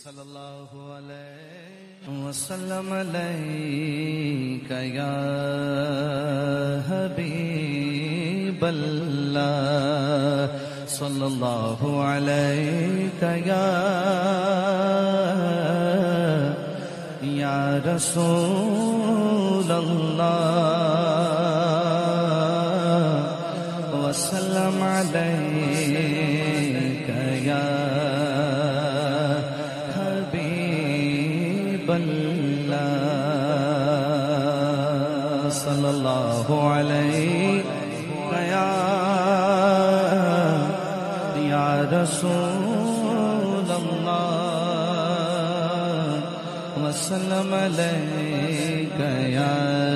صلی اللہ علیہ وسلم علیک یا حبیب اللہ صلی اللہ علیک یا رسول اللہ وسلم علیک یا صلی اللہ علیہ یا رسول اللہ وسلم علیک یا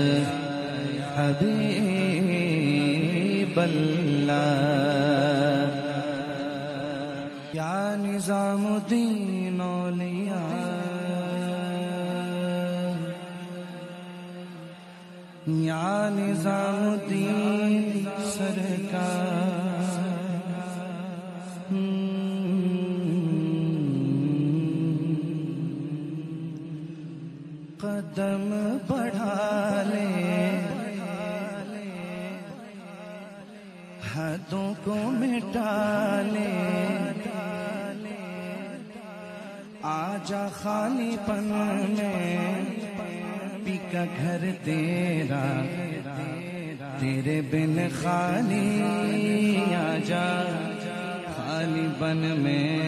حبیب اللہ یا نظام الدین اولیاء یا نظام الدین سرکار قدم بڑھا لے حدوں کو مٹا لے آجا خالی پن میں کا گھر تیرا تیرے بن خالی آجا خالی بن میں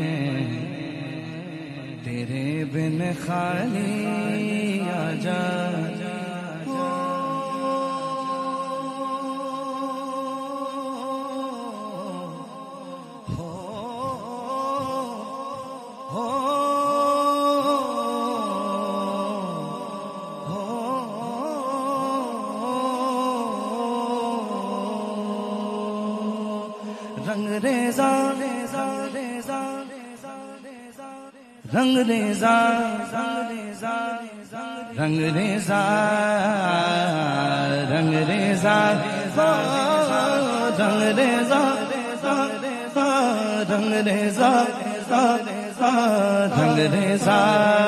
تیرے بن خالی آجا رنگ ریزا رنگ ریزا رنگ ریزا رنگ ریزا رنگ ریزا رنگ ریزا رنگ ریزا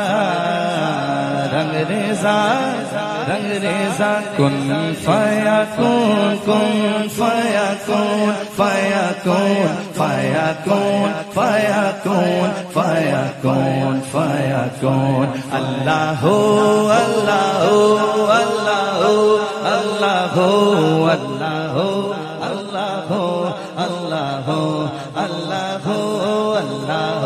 رنگ ریزا رنگ ریزا کن فیکون کن فیکون فیکون فیکون فیکون فیکون فیکون اللہ اللہ اللہ اللہ اللہ اللہ اللہ اللہ اللہ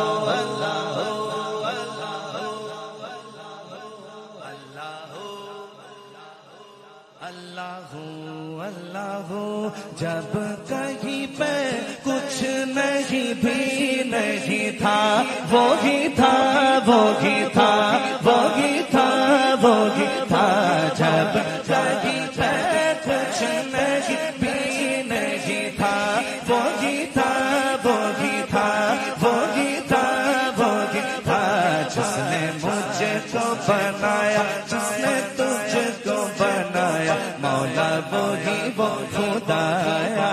اللہ جب کہیں پہ کچھ نہیں بھی نہیں تھا وہی تھا وہی تھا وہی تھا وہی تھا جب کہیں پہ کچھ نہیں بھی نہیں تھا وہی تھا وہی تھا وہی تھا وہی تھا جس نے مجھے کو بنایا جس نے تجھ کو بنایا مولا وہی وہ خدایا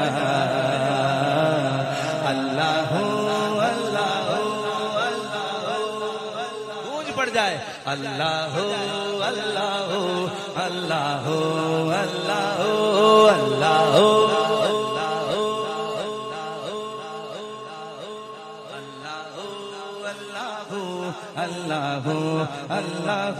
اللہ اللہ گونج پڑ جائے اللہ اللہ اللہ اللہ اللہ اللہ اللہ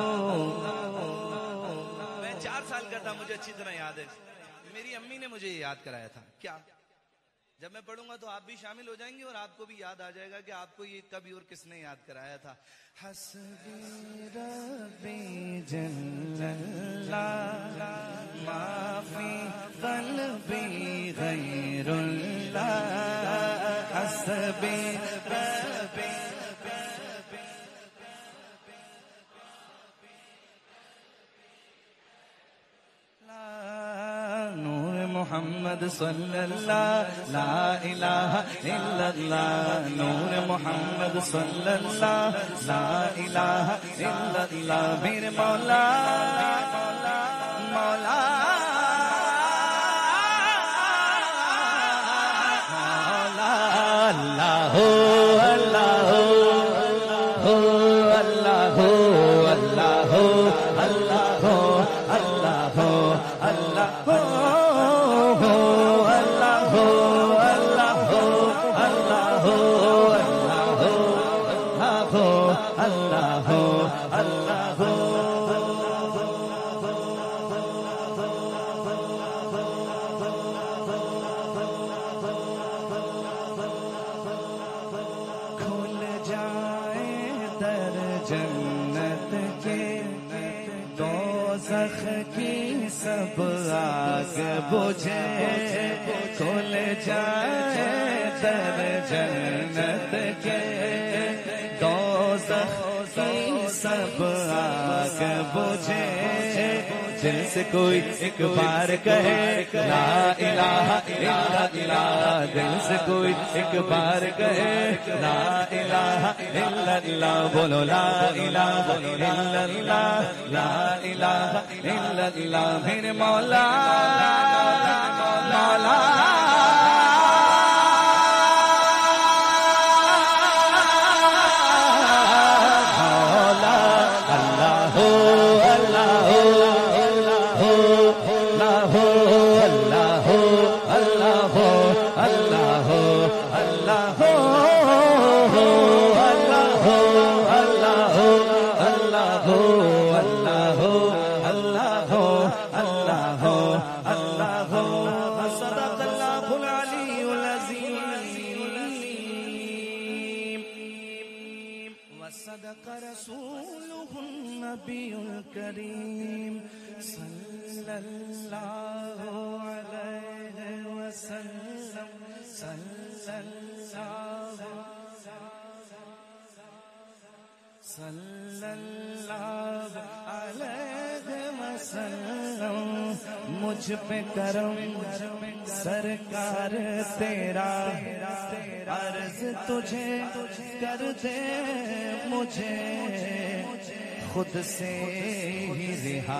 میں 4 سال کا تھا مجھے اچھی طرح یاد ہے میری امی نے مجھے یاد کرایا تھا کیا جب میں پڑھوں گا تو آپ بھی شامل ہو جائیں گے اور آپ کو بھی یاد آ جائے گا کہ آپ کو یہ کبھی اور کس نے یاد کرایا تھا حسبی ربی جل اللہ ما فی قلبی غیر اللہ حسبی ربی محمد صلی اللہ لا الہ الا اللہ نور محمد صلی اللہ لا الہ الا اللہ میرے مولا مولا اللہ اللہ ہو اللہ ہو اللہ ہو اللہ ہو اللہ ہو اللہ ہو اللہ ہو اللہ ہو اللہ ہو اللہ ہو اللہ ہو کھل جائے در جنت کے دوزخ کی سب آگ بجھے کھل جائے در جنت کے دوزخ کی سب آگ بجھے دل سے کوئی ایک بار کہے لا الہ الا اللہ دل سے کوئی ایک بار کہے لا الہ الا اللہ بولو لا الہ الا اللہ لا الہ الا اللہ میرے مولا مولا صدق رسوله النبي الكريم صلى الله عليه وسلم صلى الله عليه وسلم مجھ پہ کرم سرکار تیرا عرض تجھے کر دے مجھے خود سے ہی رہا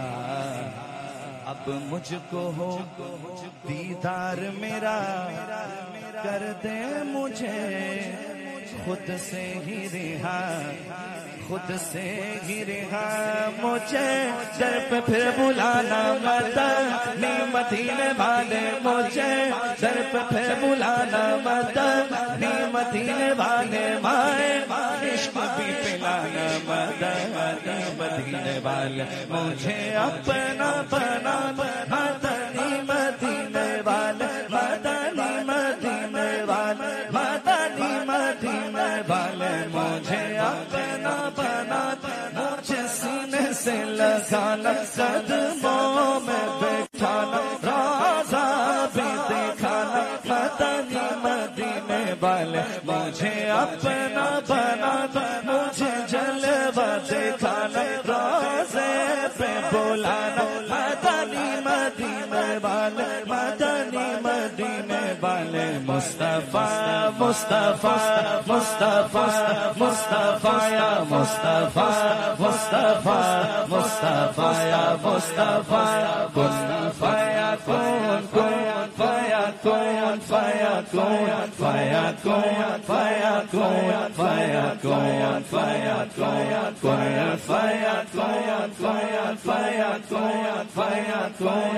اب مجھ کو ہو دیدار میرا کر دے مجھے خود سے ہی رہا خود سے ہی رہا مجھے در پہ پھر بلانا مدنی مدینے والے مجھے در پہ پھر بلانا مدنی مدینے والے مائے عشق بھی پلانا مدنی مدینے والے مجھے اپنا بنا مدنی مدینے والے مدنی مدینے والے مدنی مدینے والے مجھے اپنا بنا مجھے سینے سے لگانا قدموں میں بیٹھانا روزہ بھی دکھانا مدنی مدینے والے مجھے اپنا بنا مجھے جلوہ دکھانا روزے پہ بلانا مدنی مدینے والے مدنی مدینے والے مصطفیٰ مصطفیٰ مصطفیٰ مصطفیٰ یا مصطفیٰ مصطفیٰ مصطفیٰ یا مصطفیٰ کن فیکون کن فیکون فیکون فیکون فیکون فیکون فیکون کن فیکون فیکون فیکون فیکون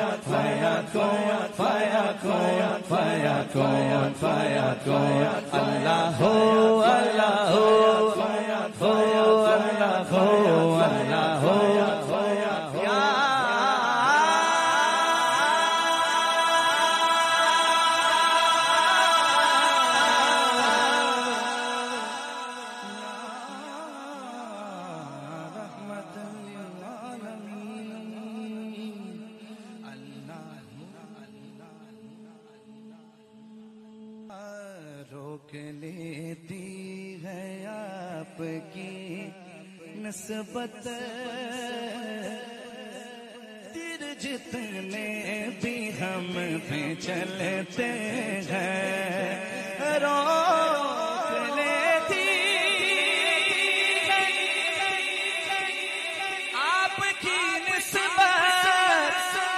فیکون فیکون فیکون اللہ ہو اللہ ہو اللہ ہو اللہ ہو اللہ ہو روک لیتی ہے آپ کی نسبت تیر جتنے بھی ہم پہ چلتے ہیں روک لیتی آپ کی نسبت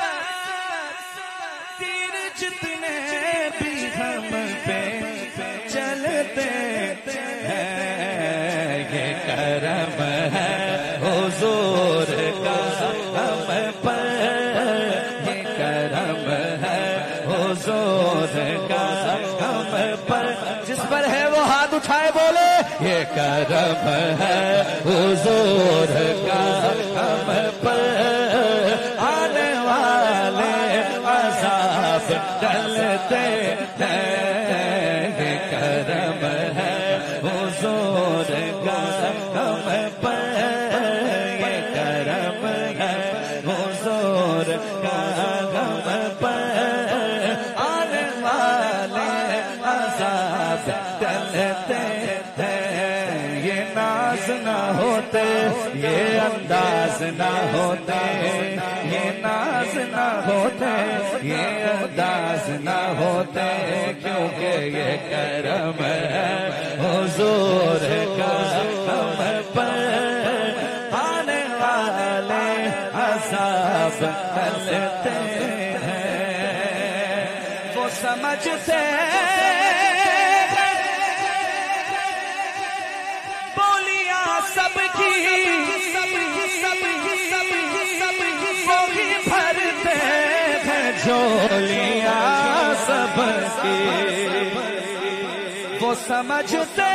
تیر جتنے بھی ہم پہ چلتے ہیں یہ کرم ہے حضور کا ہم پر، یہ کرم ہے حضور کا ہم پر، جس پر ہے وہ ہاتھ اٹھائے بولے یہ کرم ہے حضور کا ہم پر، آنے والے عذاب ٹلتے ہیں، یہ کرم ہے حضور کا ہم پر، یہ کرم ہے حضور کا ہم پر، آنے والے عذاب ٹلتے ہیں، یہ ناز نہ ہوتے یہ انداز نہ ہوتے، یہ ناز نہ ہوتے یہ انداز نہ ہوتے، کیونکہ یہ کرم ہے حضور کا ہم پر، آنے والے عذاب ٹلتے ہیں، وہ سمجھتے بولیاں سب کی وہی بھرتے ہیں جھولیاں سب کی، وہ سمجھتے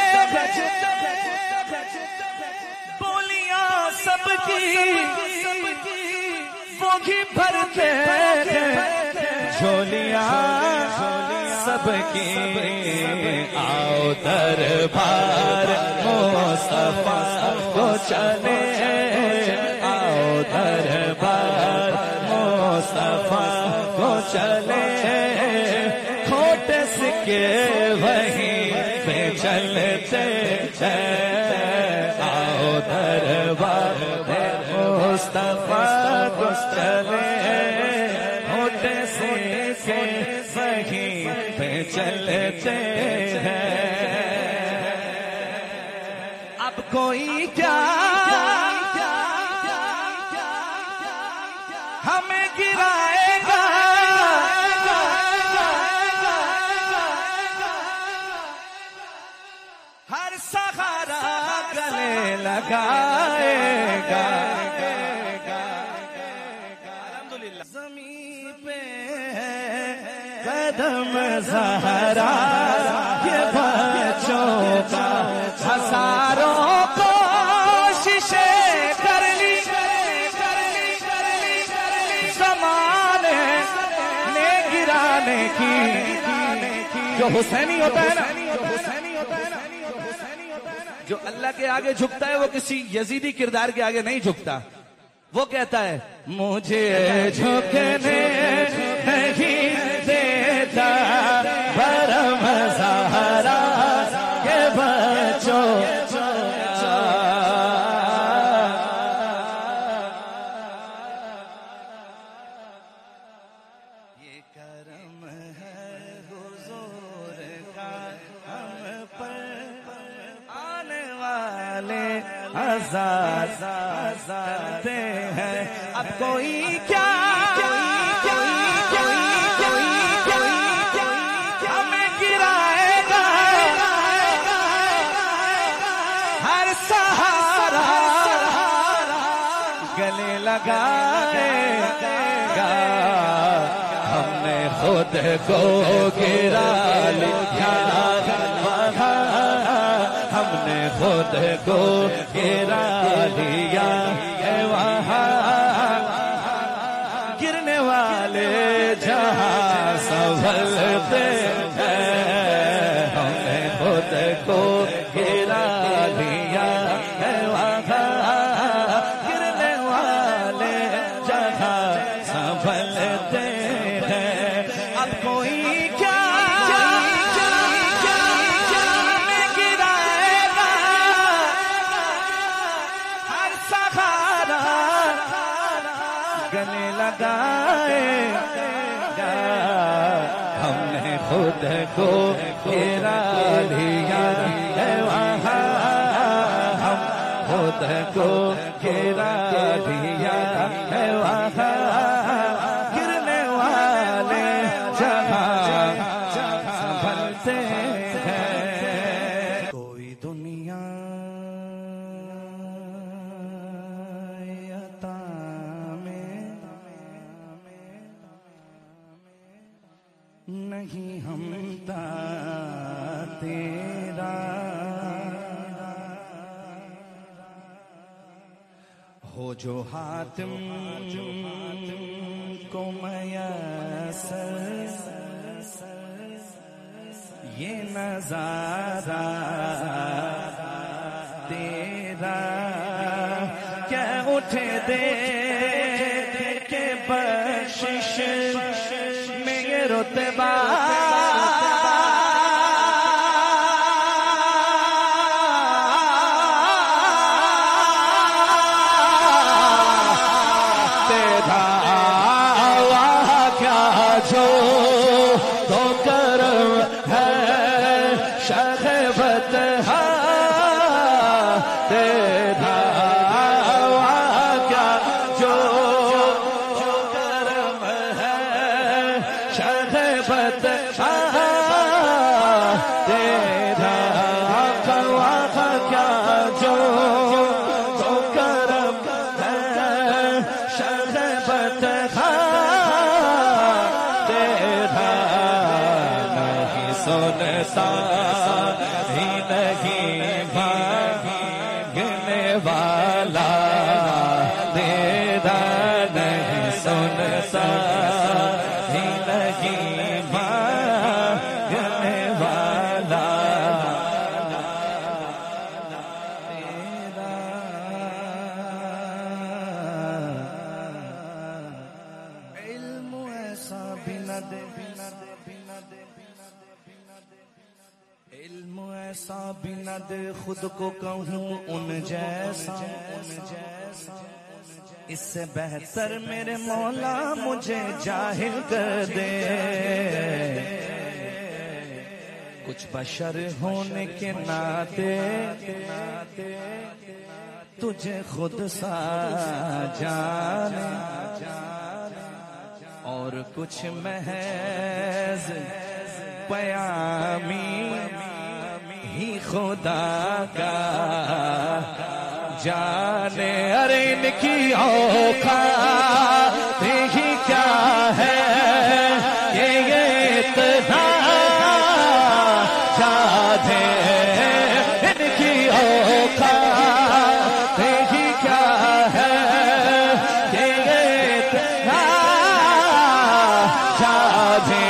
بولیاں سب کی وہی بھرتے ہیں جھولیاں سب کی، آؤ دربار مصطفیٰ کو چلے، آؤ دربار مصطفیٰ کو چلے، کھوٹے سکے وہیں پہ چلتے ہیں، آؤ دربار مصطفیٰ کو چلے، کھوٹے سکے وہیں پہ چلتے ہیں، اب کوئی کیا ہمیں گرائے گا، ہر سہارا گلے لگائے گا، الحمدللہ زمین پہ قدم زہرا یہ بچوں کا، ہزاروں کوششیں کر لی زمانے نے گرانے کی، جو حسینی ہوتا ہے نا، جو اللہ کے آگے جھکتا ہے وہ کسی یزیدی کردار کے آگے نہیں جھکتا، وہ کہتا ہے مجھے جھکنے نہیں دیتا برم زہرا کے بچوں، یہ کرم ہے حضور کا ہم پر، آنے والے عذاب ہیں، اب کوئی کیا ہمیں گرائے گا، ہر سہارا گلے لگائے گا، ہم نے خود کو گرا لیا، ہم نے خود کو گرا لیا ہے، وہاں گرنے والے جہاں سنبھلتے ہیں، ہم نے خود کو گرا لیا ہے، وہاں گرنے والے جہاں سنبھلتے ہیں، اب کوئی کیا گلے لگائے گا، ہم نے خود کو گرا لیا ہے، وہاں ہم خود کو گرا لیا ہے، وہاں گرنے والے جہاں سنبھلتے ہیں، کوئی دنیا ہو جو حاتم کو میسر یہ نظارہ تیرا کیا اٹھے دے کے بخشش میں یہ رتبہ ہی نہیں بھاگنے والا تیرا نہیں سنتا ہی نہیں بھاگنے والا تیرا علم ایسا بھی نہ دے علم ایسا بھی نہ دے خود کو کہوں ان جیسا اس سے بہتر میرے مولا مجھے جاہل کر دے کچھ بشر ہونے کے ناطے تجھے خود سا جانے اور کچھ محض پیامی ہی خدا کا جانے ارے ان کی اوقات ہی کیا ہے یہ اتنا جانے ان کی اوقات ہی کیا ہے یہ اتنا جانے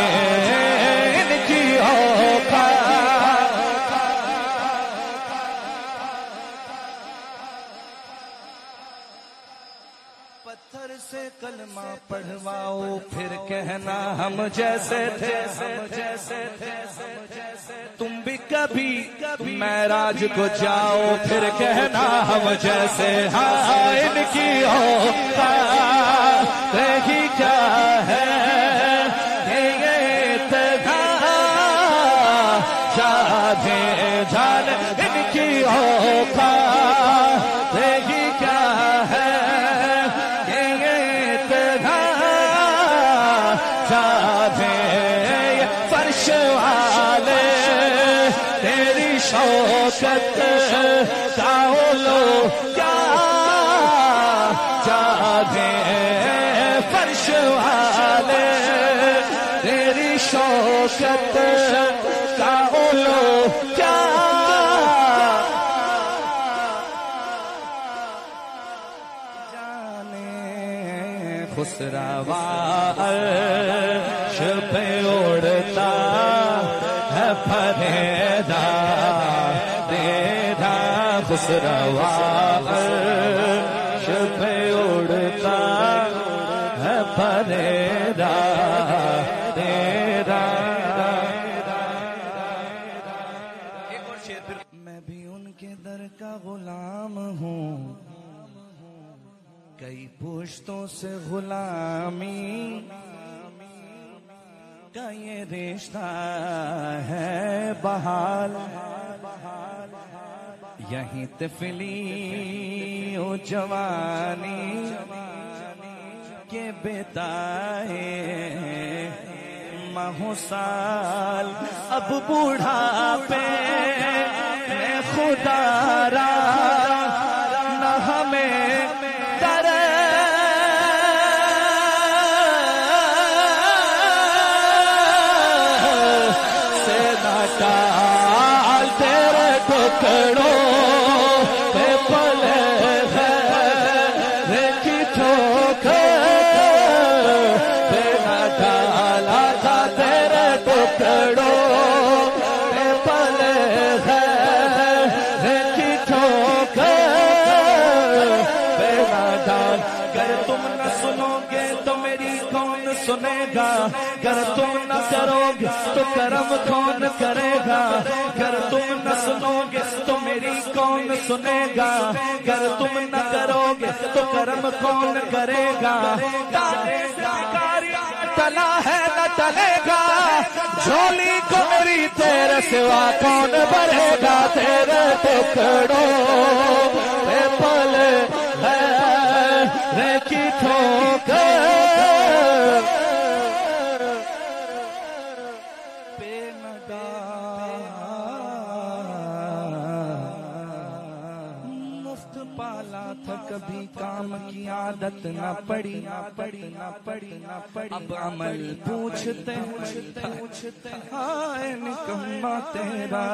پتھر سے کلمہ پڑھواؤ پھر کہنا ہم جیسے تھے تم بھی کبھی معراج کو جاؤ پھر کہنا ہم جیسے ہاں ان کی اوقات ہی کیا ہے یہ اتنا جانے جان ان کی اوقات ہی کیا ہے فرش والے تیری شوکت کا لو کیا جانے فرش والے تیری شوکت کا لو کیا خسروا عرش پہ اڑتا ہے پھریدا تیرا خسروا عرش پہ اڑتا ہے پھریدا تیرا ایک اور شعر پھر میں بھی ان کے در کا غلام ہوں کئی پشتوں سے غلامی کا یہ رشتہ ہے بحال یہیں طفلی و جوانی کے بتائے ماہ سال اب بوڑھاپے میں خدا را نہ ہمیں تیرے ٹکڑوں پہ پلے ہے تم نہ سنو گے تو میری کون سنے گا، گر تم نہ کرو گے تو کرم کون کرے گا، گر تم نہ سنو گے تو میری کون سنے گا، گر تم نہ کرو گے تو کرم کون کرے گا، تلا ہے نہ تلے گا، جھولی کو میری تیرے سوا کون بھرے گا، تیرے ٹکڑوں پہ پل ہے کی ٹھوکر پہ مفت پالا تھا، کبھی کام کی عادت نہ پڑی، اب عمل پوچھتے ہائے نکما تیرا،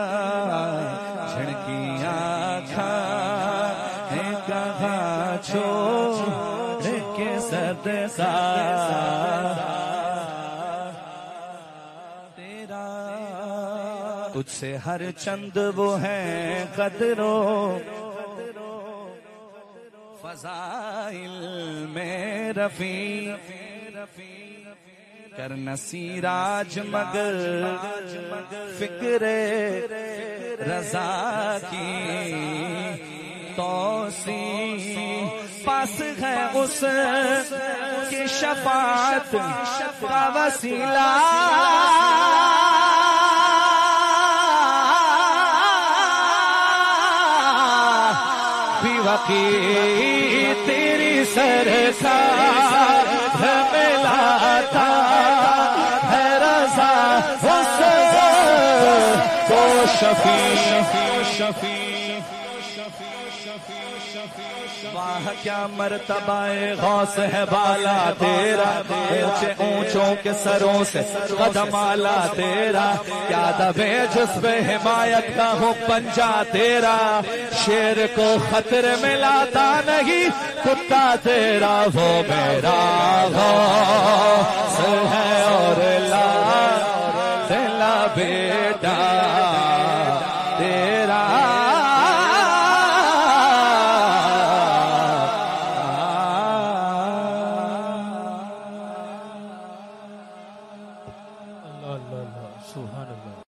جھڑکی آنکھاں ہے کہاں چھوڑ کے صدقہ تیرا، تجھ سے ہر چند وہ ہے قدروں فضائل میں رفیع، کرنا سیراج مگر فکر رضا کی توسیع، پاس ہے اس کی شفاعت کا وسیلہ، وقی تیری سرکار ملاتا ہے رضا اس کو شفیع، واہ کیا مرتبہ غوث ہے بالا تیرا، اونچے اونچوں کے سروں سے قدم آلا تیرا، کیا دبے جذب حمایت کا ہو پنجا تیرا، شیر کو خطرے میں لاتا نہیں کتا تیرا، وہ میرا غوث ہے اور لا بیٹا تیرا